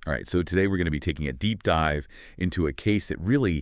All right, so today we're going to be taking a deep dive into a case that really,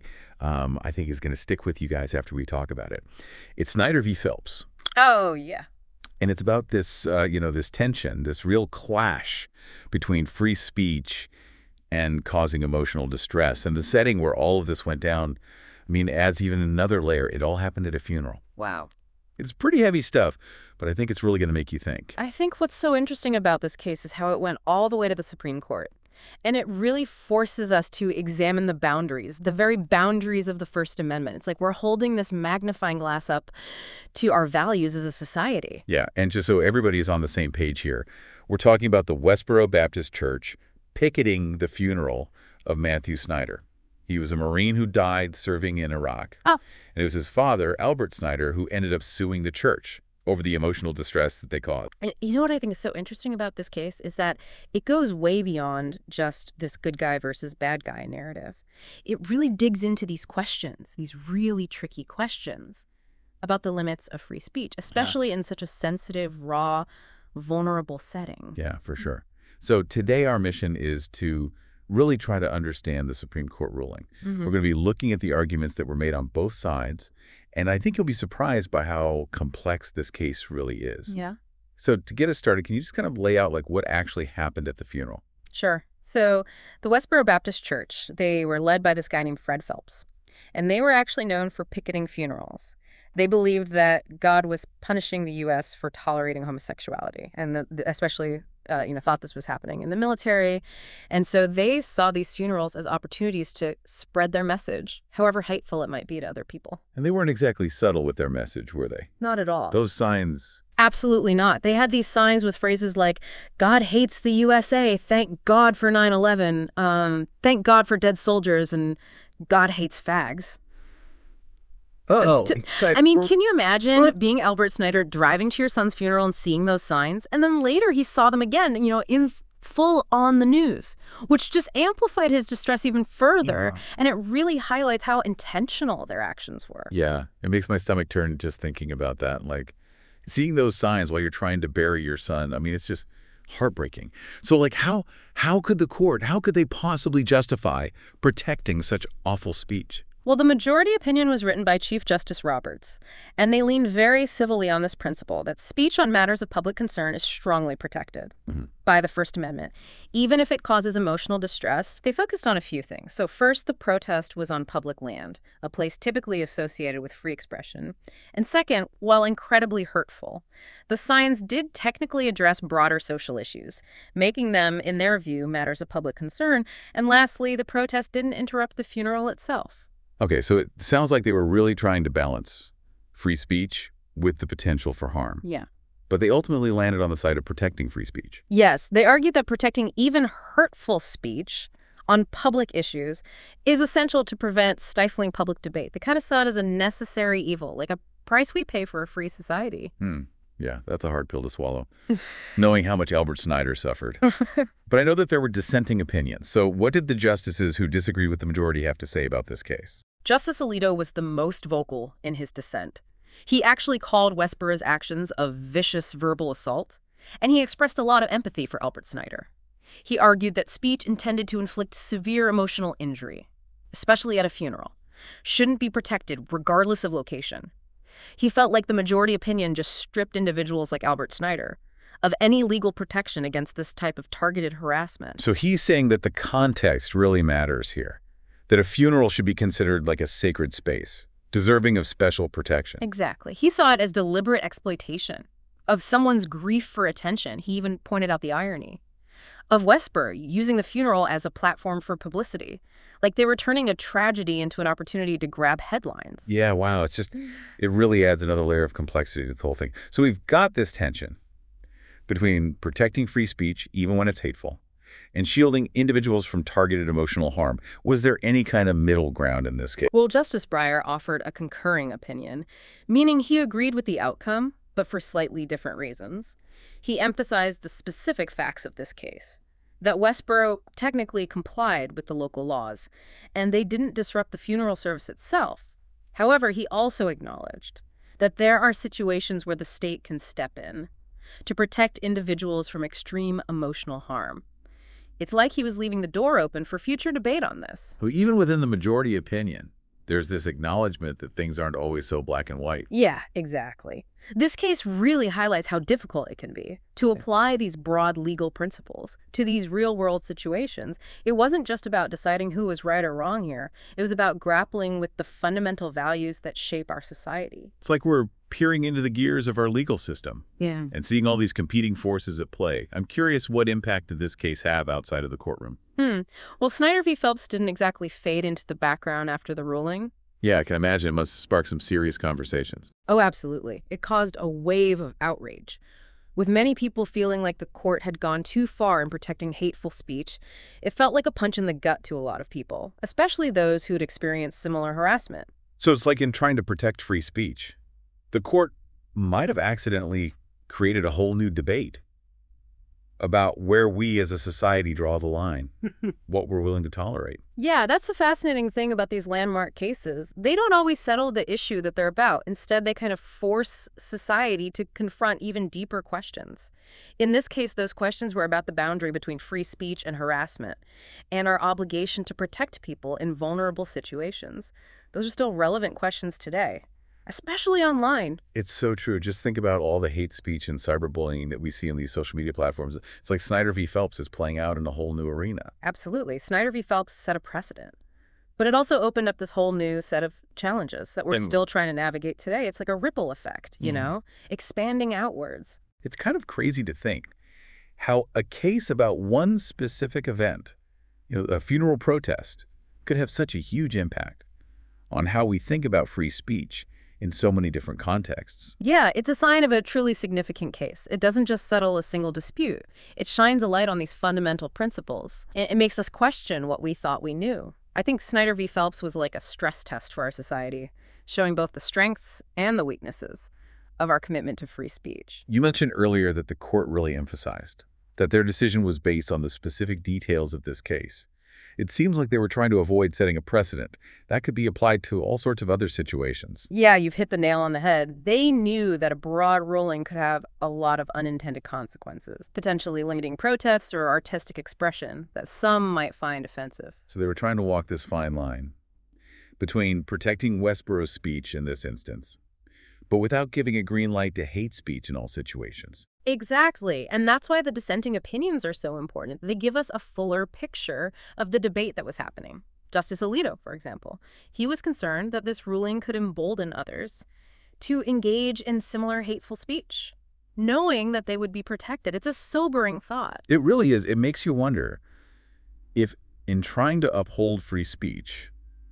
I think, is going to stick with you guys after we talk about it. It's Snyder v. Phelps. Oh, yeah. And it's about this, this tension, this real clash between free speech and causing emotional distress. And the setting where all of this went down, adds even another layer. It all happened at a funeral. Wow. It's pretty heavy stuff, but I think it's really going to make you think. I think what's so interesting about this case is how it went all the way to the Supreme Court. And it really forces us to examine the boundaries, the very boundaries of the First Amendment. It's like we're holding this magnifying glass up to our values as a society. Yeah, and just so everybody is on the same page here, we're talking about the Westboro Baptist Church picketing the funeral of Matthew Snyder. He was a Marine who died serving in Iraq. Oh. And it was his father, Albert Snyder, who ended up suing the church over the emotional distress that they caused. And you know what I think is so interesting about this case is that it goes way beyond just this good guy versus bad guy narrative. It really digs into these questions, these really tricky questions about the limits of free speech, especially in such a sensitive, raw, vulnerable setting. Yeah, for sure. So today our mission is to really try to understand the Supreme Court ruling. We're going to be looking at the arguments that were made on both sides, and I think you'll be surprised by how complex this case really is. Yeah. So to get us started, can you just kind of lay out what actually happened at the funeral? Sure. So the Westboro Baptist Church, they were led by this guy named Fred Phelps, and they were actually known for picketing funerals. They believed that God was punishing the U.S. for tolerating homosexuality, and especially thought this was happening in the military. And so they saw these funerals as opportunities to spread their message, however hateful it might be to other people. And they weren't exactly subtle with their message, were they? Not at all. Those signs... Absolutely not. They had these signs with phrases like, God hates the USA, thank God for 9/11, thank God for dead soldiers, and God hates fags. Can you imagine being Albert Snyder, driving to your son's funeral and seeing those signs? And then later he saw them again, in full on the news, which just amplified his distress even further. Yeah. And it really highlights how intentional their actions were. Yeah, it makes my stomach turn just thinking about that. Seeing those signs while you're trying to bury your son, it's just heartbreaking. So how could the court, how could they possibly justify protecting such awful speech? Well, the majority opinion was written by Chief Justice Roberts, and they leaned very civilly on this principle that speech on matters of public concern is strongly protected by the First Amendment. Even if it causes emotional distress, they focused on a few things. So first, the protest was on public land, a place typically associated with free expression. And second, while incredibly hurtful, the signs did technically address broader social issues, making them, in their view, matters of public concern. And lastly, the protest didn't interrupt the funeral itself. Okay, so it sounds like they were really trying to balance free speech with the potential for harm. Yeah. But they ultimately landed on the side of protecting free speech. Yes, they argued that protecting even hurtful speech on public issues is essential to prevent stifling public debate. They kind of saw it as a necessary evil, like a price we pay for a free society. Yeah, that's a hard pill to swallow, knowing how much Albert Snyder suffered. But I know that there were dissenting opinions. So what did the justices who disagreed with the majority have to say about this case? Justice Alito was the most vocal in his dissent. He actually called Westboro's actions a vicious verbal assault, and he expressed a lot of empathy for Albert Snyder. He argued that speech intended to inflict severe emotional injury, especially at a funeral, shouldn't be protected regardless of location. He felt like the majority opinion just stripped individuals like Albert Snyder of any legal protection against this type of targeted harassment. So he's saying that the context really matters here, that a funeral should be considered like a sacred space, deserving of special protection. Exactly. He saw it as deliberate exploitation of someone's grief for attention. He even pointed out the irony of Westboro using the funeral as a platform for publicity. Like they were turning a tragedy into an opportunity to grab headlines. Yeah, wow. It really adds another layer of complexity to the whole thing. So we've got this tension between protecting free speech, even when it's hateful, and shielding individuals from targeted emotional harm. Was there any kind of middle ground in this case? Well, Justice Breyer offered a concurring opinion, meaning he agreed with the outcome, but for slightly different reasons. He emphasized the specific facts of this case, that Westboro technically complied with the local laws, and they didn't disrupt the funeral service itself. However, he also acknowledged that there are situations where the state can step in to protect individuals from extreme emotional harm. It's like he was leaving the door open for future debate on this. So even within the majority opinion, there's this acknowledgement that things aren't always so black and white. Yeah, exactly. This case really highlights how difficult it can be to apply these broad legal principles to these real-world situations. It wasn't just about deciding who was right or wrong here. It was about grappling with the fundamental values that shape our society. It's like we're peering into the gears of our legal system Yeah. and seeing all these competing forces at play. I'm curious, what impact did this case have outside of the courtroom? Well, Snyder v. Phelps didn't exactly fade into the background after the ruling. Yeah, I can imagine it must spark some serious conversations. Oh, absolutely. It caused a wave of outrage, with many people feeling like the court had gone too far in protecting hateful speech. It felt like a punch in the gut to a lot of people, especially those who'd experienced similar harassment. So it's like in trying to protect free speech, the court might have accidentally created a whole new debate about where we as a society draw the line, what we're willing to tolerate. Yeah, that's the fascinating thing about these landmark cases. They don't always settle the issue that they're about. Instead, they kind of force society to confront even deeper questions. In this case, those questions were about the boundary between free speech and harassment, and our obligation to protect people in vulnerable situations. Those are still relevant questions today, especially online. It's so true. Just think about all the hate speech and cyberbullying that we see on these social media platforms. It's like Snyder v. Phelps is playing out in a whole new arena. Absolutely. Snyder v. Phelps set a precedent. But it also opened up this whole new set of challenges that we're still trying to navigate today. It's like a ripple effect, you know, expanding outwards. It's kind of crazy to think how a case about one specific event, a funeral protest, could have such a huge impact on how we think about free speech in so many different contexts. Yeah, it's a sign of a truly significant case. It doesn't just settle a single dispute. It shines a light on these fundamental principles. It makes us question what we thought we knew. I think Snyder v. Phelps was like a stress test for our society, showing both the strengths and the weaknesses of our commitment to free speech. You mentioned earlier that the court really emphasized that their decision was based on the specific details of this case. It seems like they were trying to avoid setting a precedent that could be applied to all sorts of other situations. Yeah, you've hit the nail on the head. They knew that a broad ruling could have a lot of unintended consequences, potentially limiting protests or artistic expression that some might find offensive. So they were trying to walk this fine line between protecting Westboro's speech in this instance, but without giving a green light to hate speech in all situations. Exactly. And that's why the dissenting opinions are so important. They give us a fuller picture of the debate that was happening. Justice Alito, for example, he was concerned that this ruling could embolden others to engage in similar hateful speech, knowing that they would be protected. It's a sobering thought. It really is. It makes you wonder if, in trying to uphold free speech,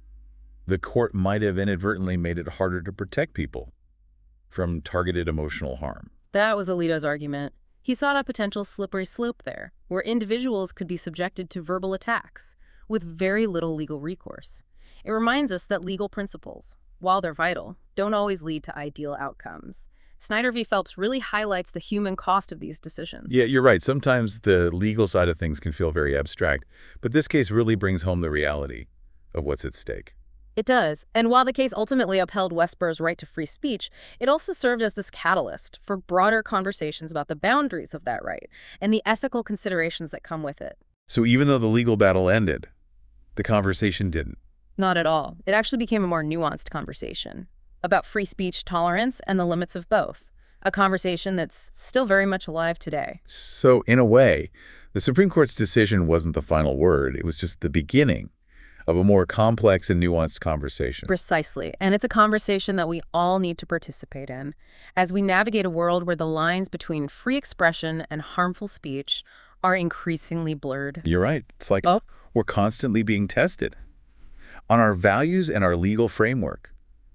the court might have inadvertently made it harder to protect people from targeted emotional harm. That was Alito's argument. He saw a potential slippery slope there, where individuals could be subjected to verbal attacks with very little legal recourse. It reminds us that legal principles, while they're vital, don't always lead to ideal outcomes. Snyder v. Phelps really highlights the human cost of these decisions. Yeah, you're right. Sometimes the legal side of things can feel very abstract, but this case really brings home the reality of what's at stake. It does. And while the case ultimately upheld Westboro's right to free speech, it also served as this catalyst for broader conversations about the boundaries of that right and the ethical considerations that come with it. So even though the legal battle ended, the conversation didn't. Not at all. It actually became a more nuanced conversation about free speech tolerance and the limits of both, a conversation that's still very much alive today. So in a way, the Supreme Court's decision wasn't the final word. It was just the beginning of a more complex and nuanced conversation. Precisely. And it's a conversation that we all need to participate in as we navigate a world where the lines between free expression and harmful speech are increasingly blurred. You're right. It's like we're constantly being tested on our values and our legal framework.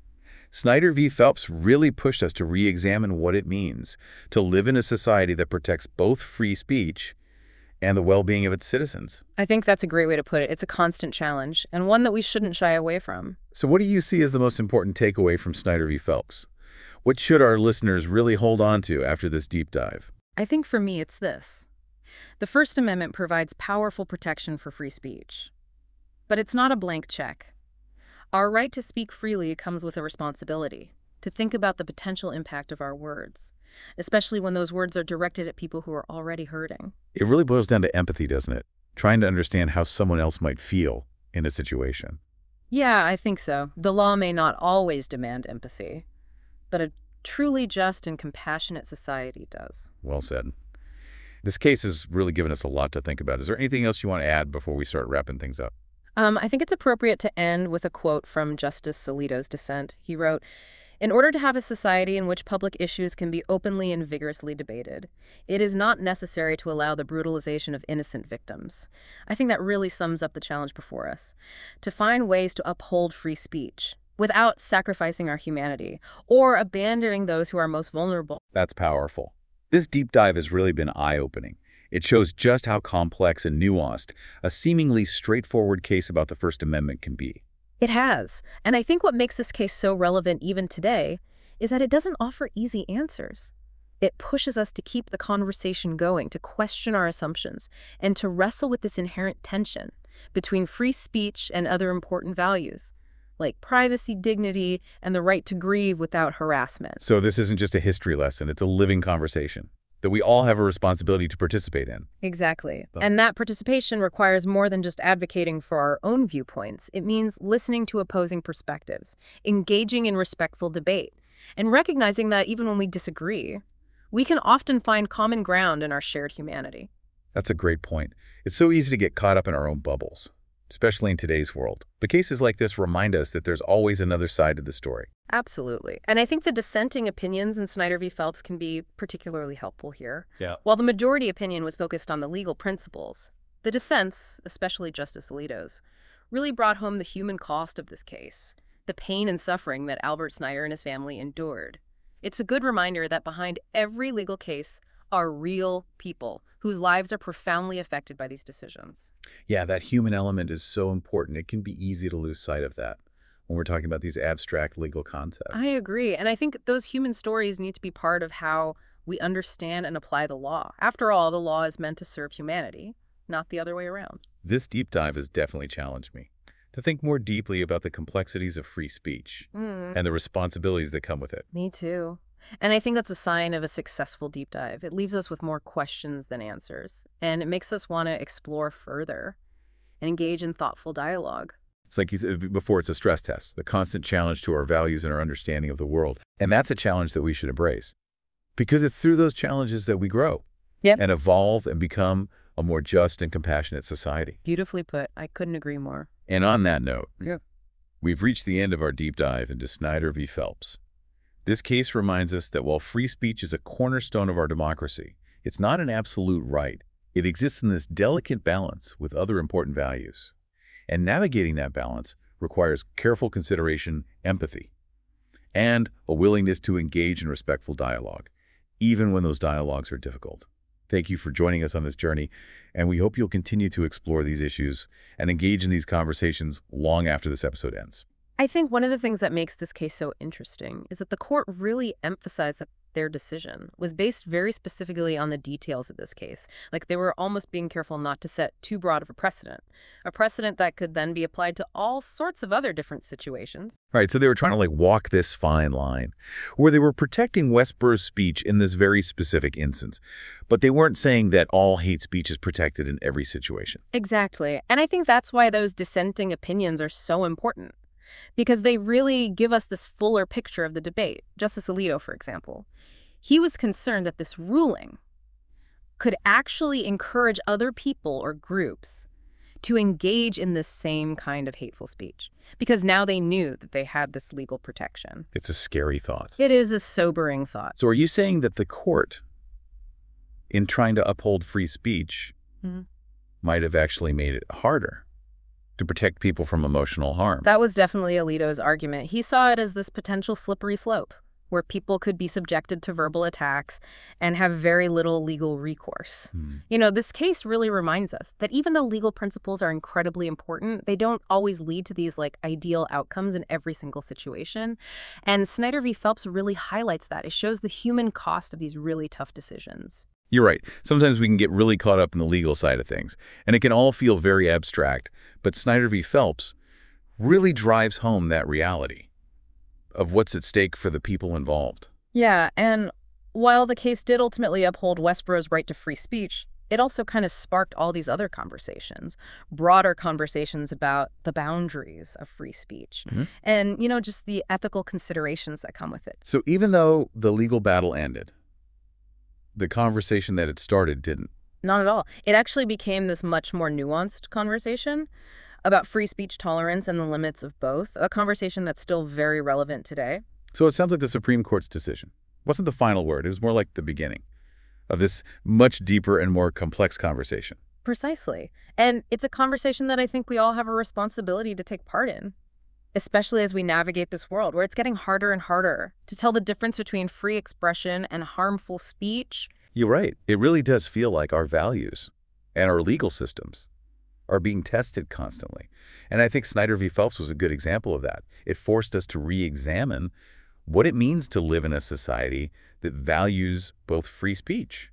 Snyder v. Phelps really pushed us to re-examine what it means to live in a society that protects both free speech and the well-being of its citizens. I think that's a great way to put it. It's a constant challenge, and one that we shouldn't shy away from. So what do you see as the most important takeaway from Snyder v. Phelps? What should our listeners really hold on to after this deep dive? I think for me it's this. The First Amendment provides powerful protection for free speech. But it's not a blank check. Our right to speak freely comes with a responsibility to think about the potential impact of our words, especially when those words are directed at people who are already hurting. It really boils down to empathy, doesn't it? trying to understand how someone else might feel in a situation. Yeah, I think so. The law may not always demand empathy, but a truly just and compassionate society does. Well said. This case has really given us a lot to think about. Is there anything else you want to add before we start wrapping things up? I think it's appropriate to end with a quote from Justice Alito's dissent. He wrote, "In order to have a society in which public issues can be openly and vigorously debated, it is not necessary to allow the brutalization of innocent victims." I think that really sums up the challenge before us. To find ways to uphold free speech without sacrificing our humanity or abandoning those who are most vulnerable. That's powerful. This deep dive has really been eye-opening. It shows just how complex and nuanced a seemingly straightforward case about the First Amendment can be. It has. And I think what makes this case so relevant even today is that it doesn't offer easy answers. It pushes us to keep the conversation going, to question our assumptions, and to wrestle with this inherent tension between free speech and other important values, like privacy, dignity, and the right to grieve without harassment. So this isn't just a history lesson, it's a living conversation that we all have a responsibility to participate in. Exactly. And that participation requires more than just advocating for our own viewpoints. It means listening to opposing perspectives, engaging in respectful debate, and recognizing that even when we disagree, we can often find common ground in our shared humanity. That's a great point. It's so easy to get caught up in our own bubbles, especially in today's world. But cases like this remind us that there's always another side to the story. Absolutely. And I think the dissenting opinions in Snyder v. Phelps can be particularly helpful here. Yeah. While the majority opinion was focused on the legal principles, the dissents, especially Justice Alito's, really brought home the human cost of this case, the pain and suffering that Albert Snyder and his family endured. It's a good reminder that behind every legal case are real people whose lives are profoundly affected by these decisions. Yeah, that human element is so important. It can be easy to lose sight of that when we're talking about these abstract legal concepts. I agree. And I think those human stories need to be part of how we understand and apply the law. After all, the law is meant to serve humanity, not the other way around. This deep dive has definitely challenged me to think more deeply about the complexities of free speech and the responsibilities that come with it. Me too. And I think that's a sign of a successful deep dive. It leaves us with more questions than answers, and it makes us want to explore further and engage in thoughtful dialogue. It's like you said before, it's a stress test, the constant challenge to our values and our understanding of the world. And that's a challenge that we should embrace because it's through those challenges that we grow and evolve and become a more just and compassionate society. Beautifully put. I couldn't agree more. And on that note, we've reached the end of our deep dive into Snyder v. Phelps. This case reminds us that while free speech is a cornerstone of our democracy, it's not an absolute right. It exists in this delicate balance with other important values. And navigating that balance requires careful consideration, empathy, and a willingness to engage in respectful dialogue, even when those dialogues are difficult. Thank you for joining us on this journey, and we hope you'll continue to explore these issues and engage in these conversations long after this episode ends. I think one of the things that makes this case so interesting is that the court really emphasized that their decision was based very specifically on the details of this case. Like they were almost being careful not to set too broad of a precedent that could then be applied to all sorts of other different situations. Right, so they were trying to walk this fine line where they were protecting Westborough's speech in this very specific instance, but they weren't saying that all hate speech is protected in every situation. Exactly. And I think that's why those dissenting opinions are so important, because they really give us this fuller picture of the debate. Justice Alito, for example, he was concerned that this ruling could actually encourage other people or groups to engage in this same kind of hateful speech, because now they knew that they had this legal protection. It's a scary thought. It is a sobering thought. So are you saying that the court, in trying to uphold free speech, might have actually made it harder to protect people from emotional harm? That was definitely Alito's argument. He saw it as this potential slippery slope where people could be subjected to verbal attacks and have very little legal recourse. You know, this case really reminds us that even though legal principles are incredibly important, they don't always lead to these ideal outcomes in every single situation. And Snyder v. Phelps really highlights that. It shows the human cost of these really tough decisions. You're right. Sometimes we can get really caught up in the legal side of things, and it can all feel very abstract. But Snyder v. Phelps really drives home that reality of what's at stake for the people involved. Yeah, and while the case did ultimately uphold Westborough's right to free speech, it also kind of sparked all these other conversations, broader conversations about the boundaries of free speech and, just the ethical considerations that come with it. So even though the legal battle ended, the conversation that it started didn't. Not at all. It actually became this much more nuanced conversation about free speech tolerance and the limits of both, a conversation that's still very relevant today. So it sounds like the Supreme Court's decision wasn't the final word. It was more like the beginning of this much deeper and more complex conversation. Precisely. And it's a conversation that I think we all have a responsibility to take part in, especially as we navigate this world where it's getting harder and harder to tell the difference between free expression and harmful speech. You're right. It really does feel like our values and our legal systems are being tested constantly. And I think Snyder v. Phelps was a good example of that. It forced us to re-examine what it means to live in a society that values both free speech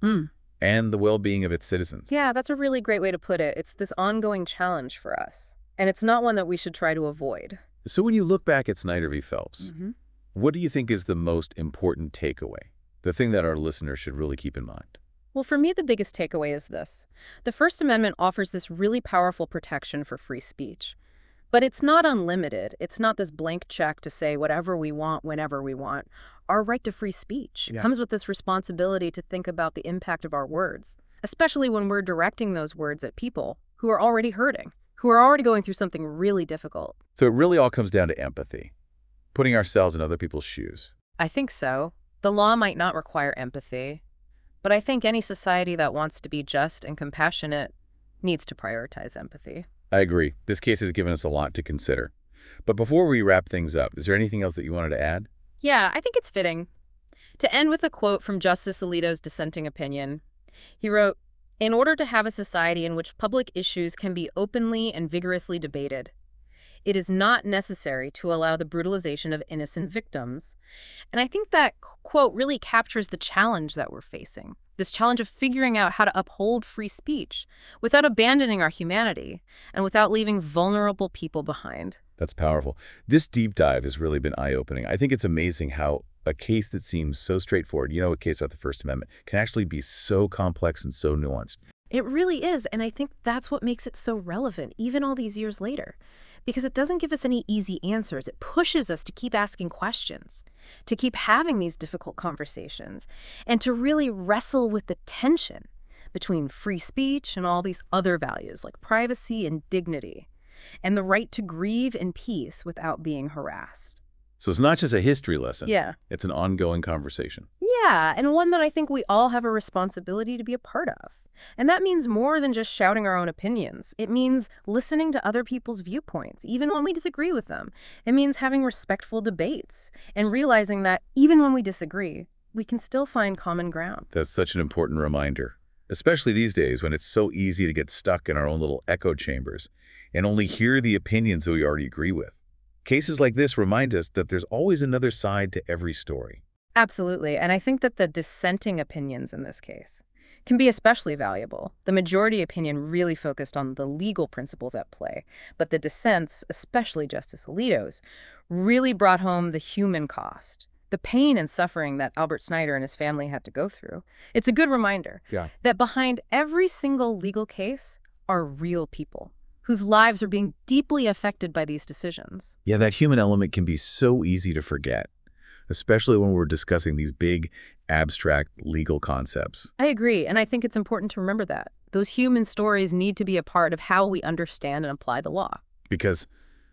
and the well-being of its citizens. Yeah, that's a really great way to put it. It's this ongoing challenge for us, and it's not one that we should try to avoid. So when you look back at Snyder v. Phelps, what do you think is the most important takeaway, the thing that our listeners should really keep in mind? Well, for me, the biggest takeaway is this. The First Amendment offers this really powerful protection for free speech. But it's not unlimited. It's not this blank check to say whatever we want, whenever we want. Our right to free speech comes with this responsibility to think about the impact of our words, especially when we're directing those words at people who are already hurting, who are already going through something really difficult. So it really all comes down to empathy, putting ourselves in other people's shoes. I think so. The law might not require empathy, but I think any society that wants to be just and compassionate needs to prioritize empathy. I agree. This case has given us a lot to consider. But before we wrap things up, is there anything else that you wanted to add? Yeah, I think it's fitting to end with a quote from Justice Alito's dissenting opinion. He wrote, "In order to have a society in which public issues can be openly and vigorously debated, it is not necessary to allow the brutalization of innocent victims." And I think that quote really captures the challenge that we're facing, this challenge of figuring out how to uphold free speech without abandoning our humanity and without leaving vulnerable people behind. That's powerful. This deep dive has really been eye-opening. I think it's amazing how a case that seems so straightforward, a case about the First Amendment, can actually be so complex and so nuanced. It really is, and I think that's what makes it so relevant, even all these years later. Because it doesn't give us any easy answers. It pushes us to keep asking questions, to keep having these difficult conversations, and to really wrestle with the tension between free speech and all these other values like privacy and dignity, and the right to grieve in peace without being harassed. So it's not just a history lesson. Yeah. It's an ongoing conversation. Yeah, and one that I think we all have a responsibility to be a part of. And that means more than just shouting our own opinions. It means listening to other people's viewpoints, even when we disagree with them. It means having respectful debates and realizing that even when we disagree, we can still find common ground. That's such an important reminder, especially these days when it's so easy to get stuck in our own little echo chambers and only hear the opinions that we already agree with. Cases like this remind us that there's always another side to every story. Absolutely. And I think that the dissenting opinions in this case can be especially valuable. The majority opinion really focused on the legal principles at play, but the dissents, especially Justice Alito's, really brought home the human cost, the pain and suffering that Albert Snyder and his family had to go through. It's a good reminder that behind every single legal case are real people whose lives are being deeply affected by these decisions. Yeah, that human element can be so easy to forget, especially when we're discussing these big, abstract legal concepts. I agree, and I think it's important to remember that. Those human stories need to be a part of how we understand and apply the law. Because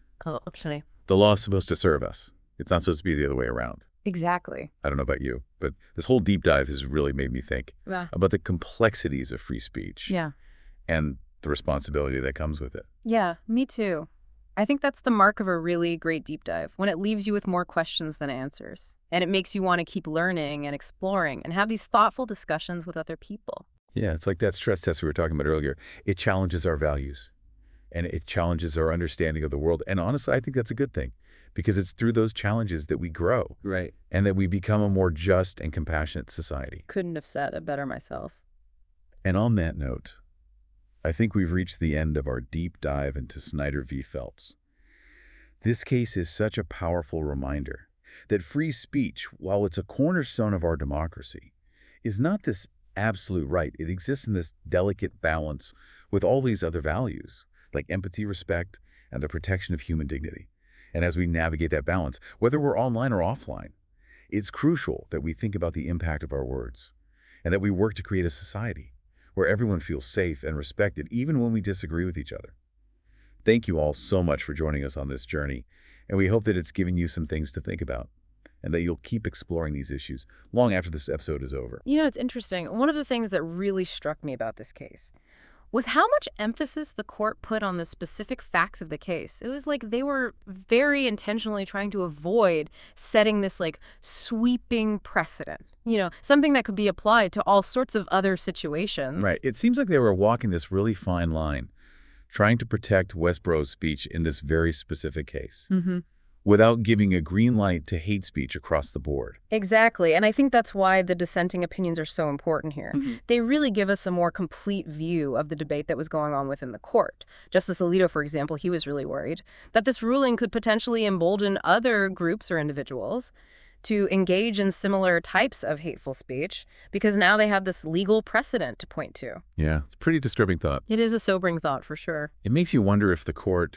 the law is supposed to serve us. It's not supposed to be the other way around. Exactly. I don't know about you, but this whole deep dive has really made me think about the complexities of free speech and the responsibility that comes with it. Yeah, me too. I think that's the mark of a really great deep dive, when it leaves you with more questions than answers. And it makes you want to keep learning and exploring and have these thoughtful discussions with other people. Yeah, it's like that stress test we were talking about earlier. It challenges our values and it challenges our understanding of the world. And honestly, I think that's a good thing because it's through those challenges that we grow. Right. And that we become a more just and compassionate society. Couldn't have said it better myself. And on that note, I think we've reached the end of our deep dive into Snyder v. Phelps. This case is such a powerful reminder that free speech, while it's a cornerstone of our democracy, is not this absolute right. It exists in this delicate balance with all these other values, like empathy, respect, and the protection of human dignity. And as we navigate that balance, whether we're online or offline, it's crucial that we think about the impact of our words and that we work to create a society where everyone feels safe and respected, even when we disagree with each other. Thank you all so much for joining us on this journey, and we hope that it's given you some things to think about and that you'll keep exploring these issues long after this episode is over. You know, it's interesting. One of the things that really struck me about this case was how much emphasis the court put on the specific facts of the case. It was like they were very intentionally trying to avoid setting this like sweeping precedent, you know, something that could be applied to all sorts of other situations. Right. It seems like they were walking this really fine line, trying to protect Westboro's speech in this very specific case, without giving a green light to hate speech across the board. Exactly. And I think that's why the dissenting opinions are so important here. They really give us a more complete view of the debate that was going on within the court. Justice Alito, for example, he was really worried that this ruling could potentially embolden other groups or individuals to engage in similar types of hateful speech because now they have this legal precedent to point to. Yeah, it's a pretty disturbing thought. It is a sobering thought for sure. It makes you wonder if the court,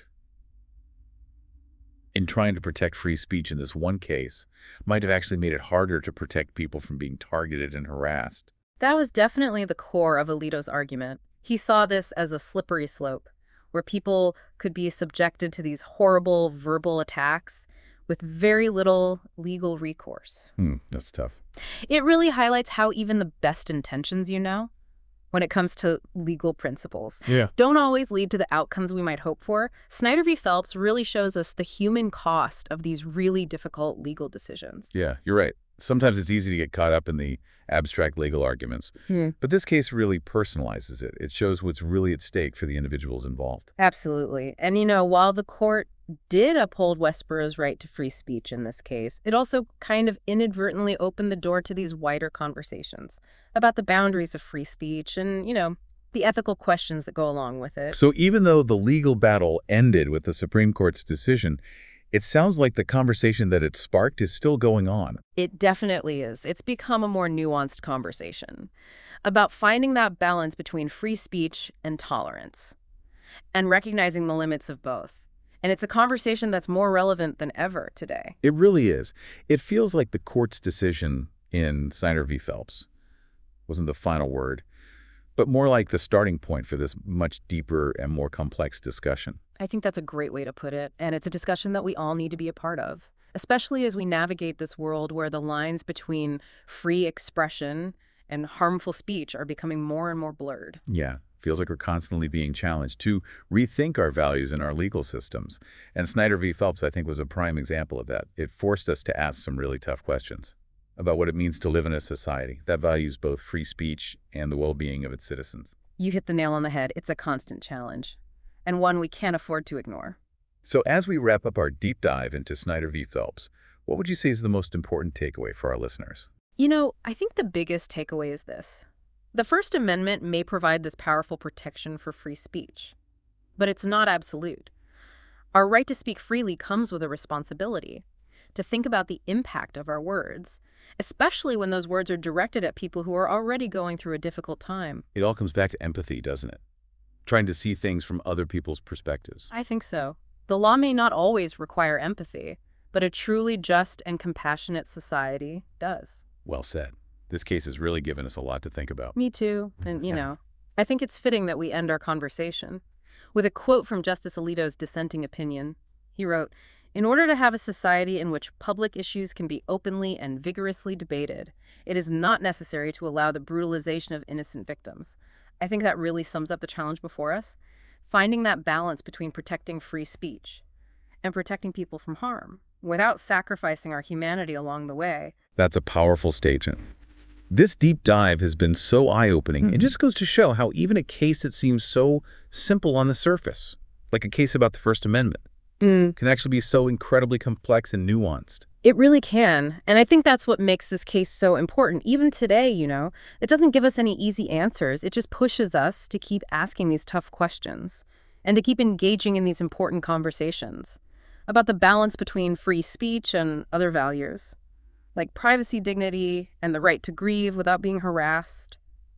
in trying to protect free speech in this one case, might have actually made it harder to protect people from being targeted and harassed. That was definitely the core of Alito's argument. He saw this as a slippery slope, where people could be subjected to these horrible verbal attacks with very little legal recourse. That's tough. It really highlights how even the best intentions, you know, when it comes to legal principles, don't always lead to the outcomes we might hope for. Snyder v. Phelps really shows us the human cost of these really difficult legal decisions. Yeah, you're right. Sometimes it's easy to get caught up in the abstract legal arguments. But this case really personalizes it. It shows what's really at stake for the individuals involved. Absolutely. And, you know, while the court did uphold Westboro's right to free speech in this case, it also kind of inadvertently opened the door to these wider conversations about the boundaries of free speech and, you know, the ethical questions that go along with it. So even though the legal battle ended with the Supreme Court's decision, it sounds like the conversation that it sparked is still going on. It definitely is. It's become a more nuanced conversation about finding that balance between free speech and tolerance and recognizing the limits of both. And it's a conversation that's more relevant than ever today. It really is. It feels like the court's decision in Snyder v. Phelps wasn't the final word, but more like the starting point for this much deeper and more complex discussion. I think that's a great way to put it, and it's a discussion that we all need to be a part of, especially as we navigate this world where the lines between free expression and harmful speech are becoming more and more blurred. Yeah, feels like we're constantly being challenged to rethink our values in our legal systems. And Snyder v. Phelps, I think, was a prime example of that. It forced us to ask some really tough questions about what it means to live in a society that values both free speech and the well-being of its citizens. You hit the nail on the head. It's a constant challenge, and one we can't afford to ignore. So as we wrap up our deep dive into Snyder v. Phelps, what would you say is the most important takeaway for our listeners? You know, I think the biggest takeaway is this. The First Amendment may provide this powerful protection for free speech, but it's not absolute. Our right to speak freely comes with a responsibility to think about the impact of our words, especially when those words are directed at people who are already going through a difficult time. It all comes back to empathy, doesn't it? Trying to see things from other people's perspectives. I think so. The law may not always require empathy, but a truly just and compassionate society does. Well said. This case has really given us a lot to think about. Me too. And, you know, I think it's fitting that we end our conversation with a quote from Justice Alito's dissenting opinion. He wrote, "In order to have a society in which public issues can be openly and vigorously debated, it is not necessary to allow the brutalization of innocent victims." I think that really sums up the challenge before us, finding that balance between protecting free speech and protecting people from harm without sacrificing our humanity along the way. That's a powerful statement. This deep dive has been so eye-opening. It just goes to show how even a case that seems so simple on the surface, like a case about the First Amendment, can actually be so incredibly complex and nuanced. It really can. And I think that's what makes this case so important. Even today, you know, it doesn't give us any easy answers. It just pushes us to keep asking these tough questions and to keep engaging in these important conversations about the balance between free speech and other values, like privacy, dignity, and the right to grieve without being harassed.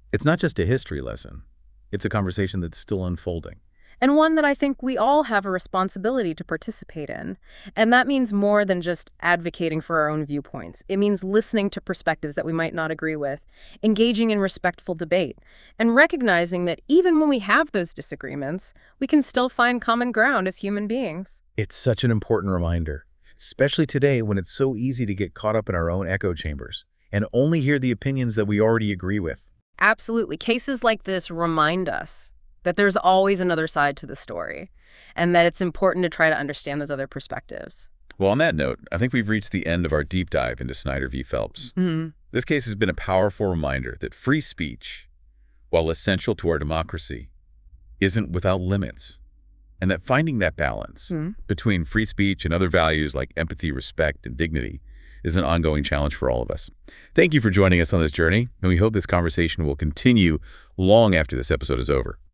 It's not just a history lesson. It's a conversation that's still unfolding. And one that I think we all have a responsibility to participate in. And that means more than just advocating for our own viewpoints. It means listening to perspectives that we might not agree with, engaging in respectful debate, and recognizing that even when we have those disagreements, we can still find common ground as human beings. It's such an important reminder, especially today when it's so easy to get caught up in our own echo chambers and only hear the opinions that we already agree with. Absolutely. Cases like this remind us that there's always another side to the story, and that it's important to try to understand those other perspectives. Well, on that note, I think we've reached the end of our deep dive into Snyder v. Phelps. This case has been a powerful reminder that free speech, while essential to our democracy, isn't without limits, and that finding that balance between free speech and other values like empathy, respect, and dignity is an ongoing challenge for all of us. Thank you for joining us on this journey, and we hope this conversation will continue long after this episode is over.